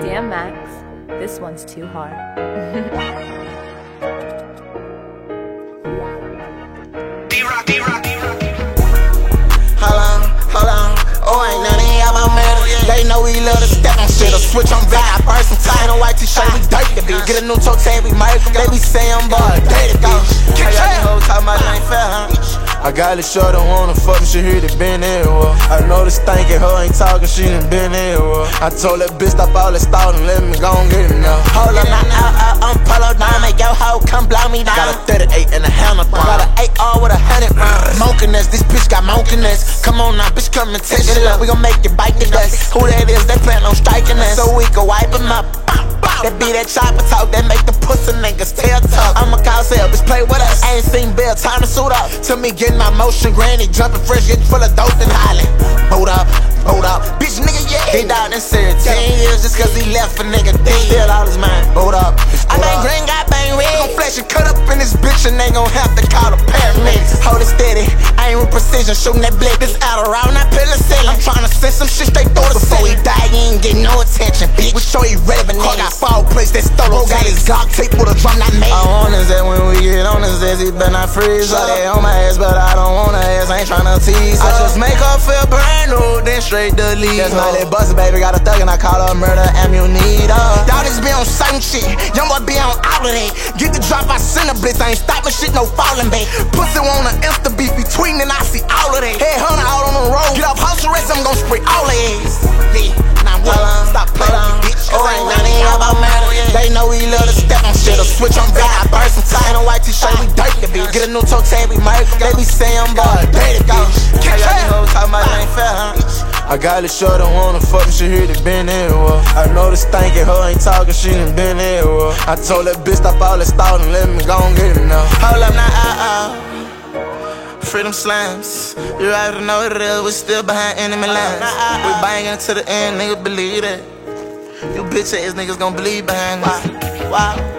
Damn, Max, this one's too hard. Hold on, oh, ain't none of y'all about matter. They know we love to step on shit or switch on back. I burst some tie in a white t-shirt, we dirt the bitch. Get a new toe tag, we murder. They be saying, boy, dirty bitch. I got these hoes talking about it ain't fair, huh? I got it short, don't wanna fuck me, she hear the been here, well. I know this thinking her ain't talking, she done been here, well. I told that bitch stop all that stalling, let me gon' get it now. Hold up, now I'm polo down, make your hoe come blow me down. Got a 38 and a handlebar, got a 8R with 100 rounds. Smokiness, this bitch got mokiness. Come on now, bitch, come and test it up. We gon' make it bite the dust. Who that is, they plan on striking us, so we can wipe them up. That be that chopper talk, that make the pussy niggas tell tough. I'ma call sale, bitch, play with us. I ain't seen Bill, time to suit up. To me, getting my motion, granny, jumping fresh, getting full of dope and hollering. Boat up, bitch, nigga, yeah. He died in Syria 10 years just cause he left a nigga dead. Still all his mind, boat up. I bang green, got bang red. Gon' flash and cut up in this bitch and they gon' have to call the paramedics. Hold it steady, I ain't with precision, shooting that blick. This Adderall, not penicillin. I'm tryna send some shit straight through the before he die, he ain't get no attention, bitch. We show you relevant niggas. Got foul place that's thorough. Got his Glock tape with a drum not made. I want his ass when we get on his ass, he better not freeze. Shot that on my ass, but I don't want her ass, I ain't tryna tease. I just make her feel brand new, then straight delete. That's my little bustin', baby, got a thug and I call her murder ammunitor. Y'all just be on certain shit, young boy be on all of that. Get the drop, I send a blitz, I ain't stopping shit, no falling back. Pussy want an Insta beef between and I see all of that. Headhunter out on the road, get off house arrest, I'm gon' spray all the ass. Yeah, now what? Stop playing, bitch, cause ain't none of y'all about matter. They know we love to step on shit or switch on back. I burst some tie in a white t-shirt, we dirt the bitch. Get a new toe tag, we murder. They be saying, boy, dirty bitch. I got these hoes talking about it ain't fair, huh? I got it short, don't wanna fuck me, she hear the been here, well. I know this thinking her ain't talking, she done been here, well. I told that bitch stop all that stalling, let me gon' get it now. Hold up now, Freedom slams, you already know what it is, we still behind enemy lines. We banging to the end, nigga, believe that. You bitch ass niggas gon' believe behind us. Wow.